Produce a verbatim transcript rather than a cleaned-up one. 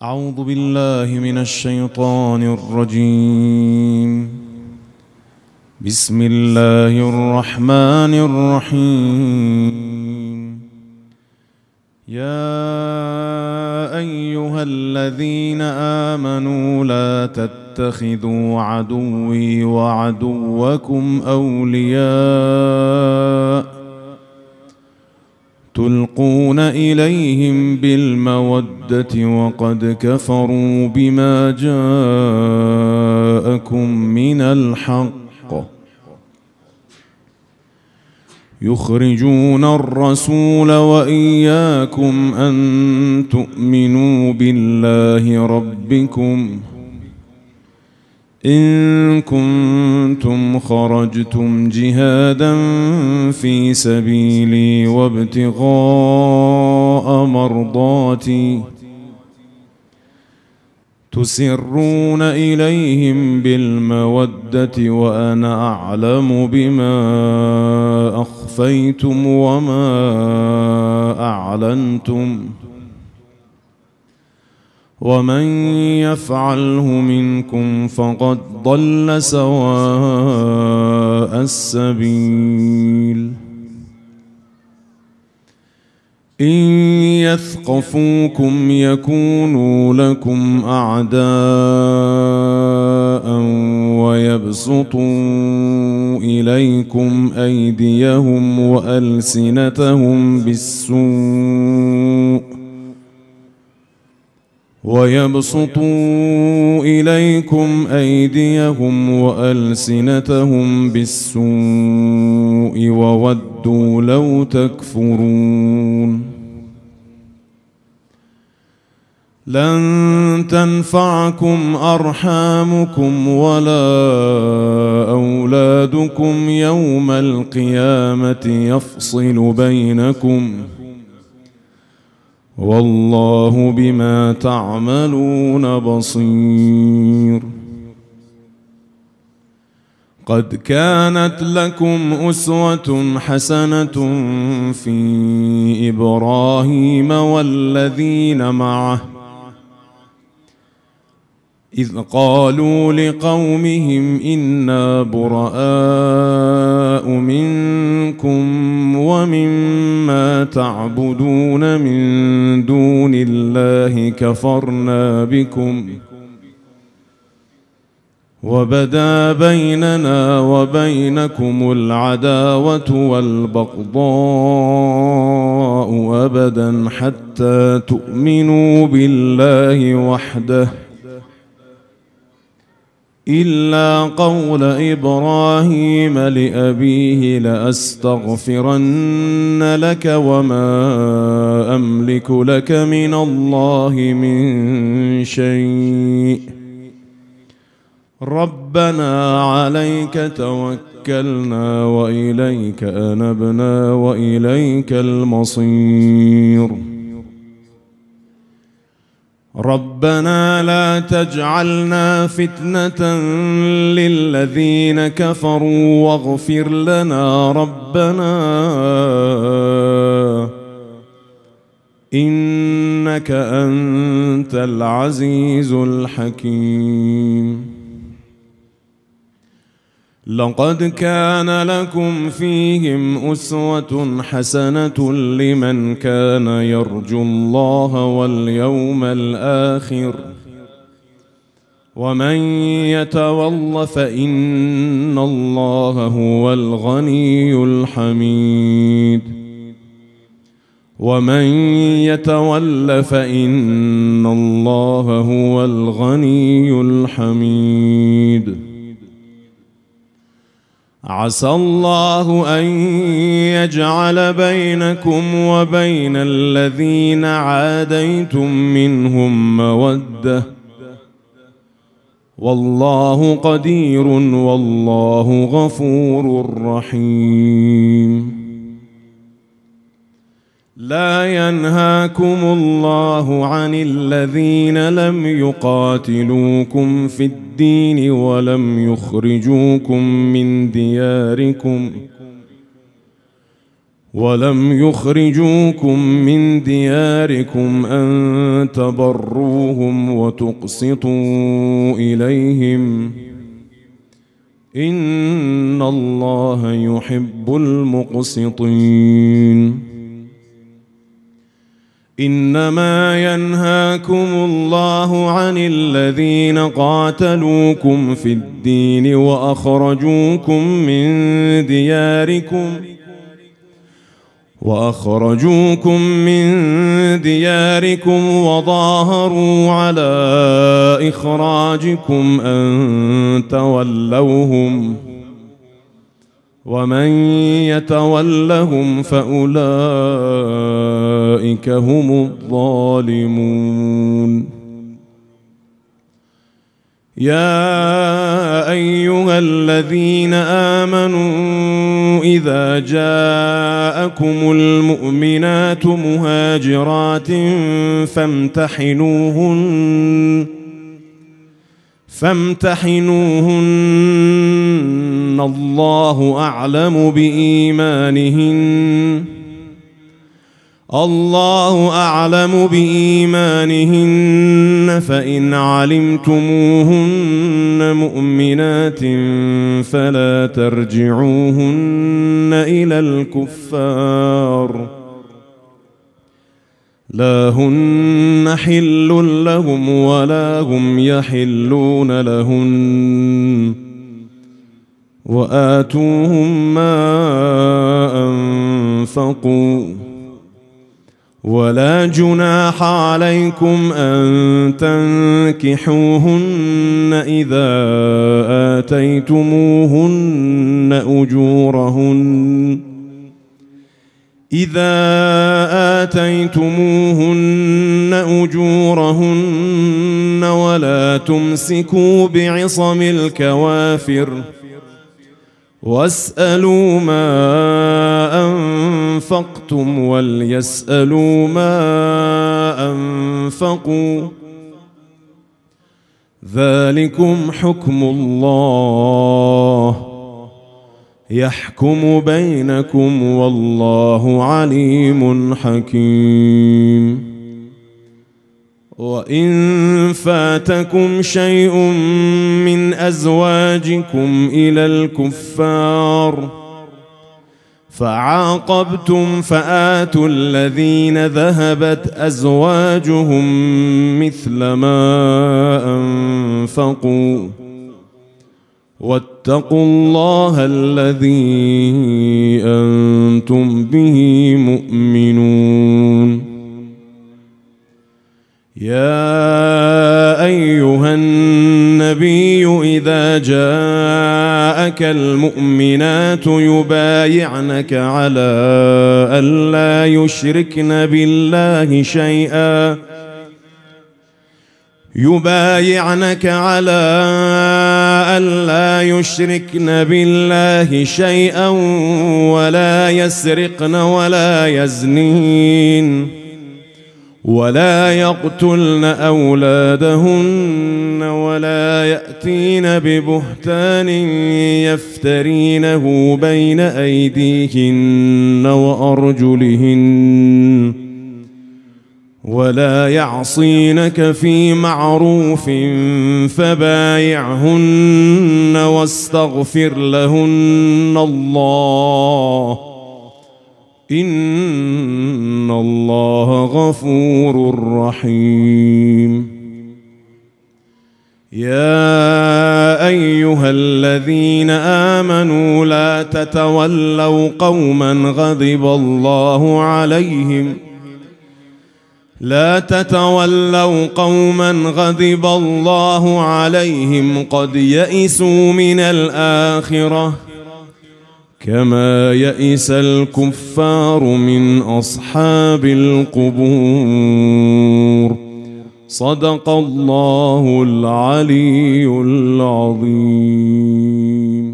أعوذ بالله من الشيطان الرجيم. بسم الله الرحمن الرحيم. يا أيها الذين آمنوا لا تتخذوا عدوي وعدوكم أولياء تلقون إليهم بالمودة وقد كفروا بما جاءكم من الحق يخرجون الرسول وإياكم أن تؤمنوا بالله ربكم إن كنتم خرجتم جهادا في سبيلي وابتغاء مرضاتي تسرون إليهم بالمودة وأنا أعلم بما أخفيتم وما أعلنتم ومن يفعله منكم فقد ضل سواء السبيل. إن يثقفوكم يكونوا لكم أعداء ويبسطوا إليكم أيديهم وألسنتهم بالسوء ويبسطوا إليكم أيديهم وألسنتهم بالسوء وودوا لو تكفرون. لن تنفعكم أرحامكم ولا أولادكم يوم القيامة يفصل بينكم والله بما تعملون بصير. قد كانت لكم أسوة حسنة في إبراهيم والذين معه إذ قالوا لقومهم إنا براء منكم ومما تعبدون من دون الله كفرنا بكم وبدا بيننا وبينكم العداوة والبغضاء أبدا حتى تؤمنوا بالله وحده إلا قول إبراهيم لأبيه لأستغفرن لك وما أملك لك من الله من شيء ربنا عليك توكلنا وإليك أنبنا وإليك المصير. ربنا لا تجعلنا فتنة للذين كفروا واغفر لنا ربنا إنك أنت العزيز الحكيم. لقد كان لكم فيهم أسوة حسنة لمن كان يرجو الله واليوم الآخر ومن يتول فإن الله هو الغني الحميد ومن يتول فإن الله هو الغني الحميد. عسى الله أن يجعل بينكم وبين الذين عاديتم منهم مودة والله قدير والله غفور رحيم. لا ينهاكم الله عن الذين لم يقاتلوكم في الدين ولم يخرجوكم من دياركم ولم يخرجوكم من دياركم أن تبروهم وتقسطوا إليهم إن الله يحب المقسطين. إنما ينهاكم الله عن الذين قاتلوكم في الدين وأخرجوكم من دياركم وأخرجوكم من دياركم وظاهروا على إخراجكم أن تولوهم ومن يتولهم فأولئك هم الظالمون. يا أيها الذين آمنوا إذا جاءكم المؤمنات مهاجرات فامتحنوهن فامتحنوهن الله أعلم بإيمانهن الله أعلم بإيمانهن فإن علمتموهن مؤمنات فلا ترجعوهن إلى الكفار لا هن حل لهم ولا هم يحلون لهن وآتوهم ما أنفقوا ولا جناح عليكم أن تنكحوهن إذا آتيتموهن أجورهن إذا آتيتموهن أجورهن ولا تمسكوا بعصم الكوافر واسألوا ما أنفقتم وليسألوا ما أنفقوا ذلكم حكم الله يحكم بينكم والله عليم حكيم. وإن فاتكم شيء من أزواجكم إلى الكفار فعاقبتم فآتوا الذين ذهبت أزواجهم مثل ما أنفقوا واتقوا الله الذي أنتم به مؤمنون. يا أيها النبي إذا جاءك المؤمنات يبايعنك على ألا يشركن بالله شيئا يبايعنك على ألا يشركن بالله شيئا ولا يسرقن ولا يزنين ولا يقتلن أولادهن ولا يأتين ببهتان يفترينه بين أيديهن وأرجلهن ولا يعصينك في معروف فبايعهن واستغفر لهن الله إن الله غفور رحيم. يا أيها الذين آمنوا لا تتولوا قوما غضب الله عليهم لا تتولوا قوما غضب الله عليهم قد يئسوا من الآخرة كما يئس الكفار من أصحاب القبور. صدق الله العلي العظيم.